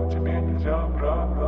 но тебе нельзя обратно.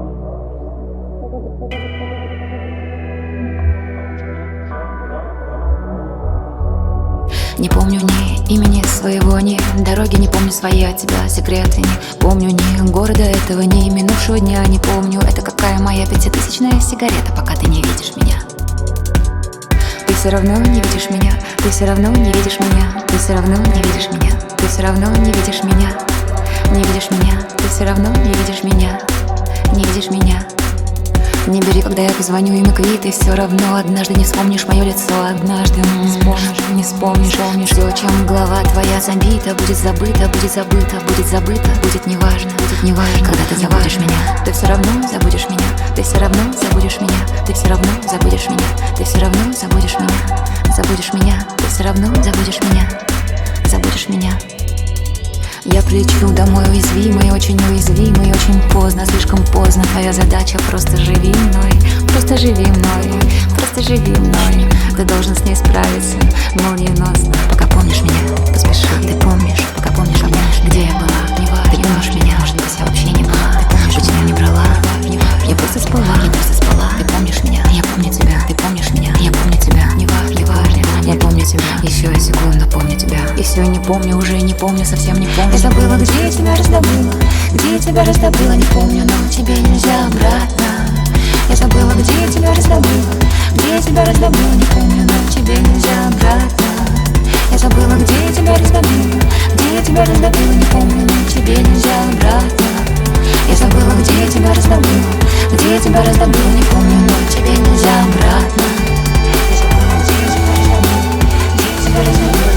Не помню ни имени своего, ни дороги, не помню свои от тебя секреты. Не помню ни города этого, ни минувшего дня. Не помню, это какая моя пятитысячная сигарета, пока ты не видишь меня. Ты все равно не видишь меня, ты все равно не видишь меня, ты все равно не видишь меня, ты все равно не видишь меня, не видишь меня, ты все равно не видишь меня, не видишь меня. Не бери, когда я позвоню, и мы квиты. Все равно однажды не вспомнишь мое лицо. Однажды не вспомнишь все, чем голова твоя забита. Будет забыто, будет забыто, будет забыто. Будет неважно, когда ты забудешь меня. Ты все равно забудешь меня, ты все равно забудешь меня, ты все равно забудешь меня, ты все равно забудешь меня, забудешь меня, ты все равно забудешь меня, забудешь меня. Я прилечу домой уязвимый, очень поздно, слишком поздно. Твоя задача просто живи мной, просто живи мной, просто живи мной. Ты должен с ней справиться молниеносно. Пока помнишь меня, поспеши. Ты помнишь, пока помнишь меня, где я была. Ты помнишь меня, может быть, я вообще не была. Ты помнишь, почему не брала. Я просто спала, я просто спала. Ты помнишь меня, я помню тебя. Ты помнишь меня, я помню тебя. Не важно, я помню тебя. Еще я секунду помню тебя. И все не помню, уже не помню, совсем не помню. Я забыла, где я тебя раздобыла, где я тебя раздобыла, не помню, но тебе нельзя обратно. Я забыла, где я тебя раздобыла, где я тебя раздобыла, не помню, но тебе нельзя обратно. Я забыла, где я тебя раздобыла, где я тебя раздобыла, не помню, но тебе нельзя обратно. Я забыла, где я тебя раздобыла, где я тебя раздобыла, не помню, но тебе нельзя обратно. Я забыла, где я тебя раздобыла, где я тебя раздобыла.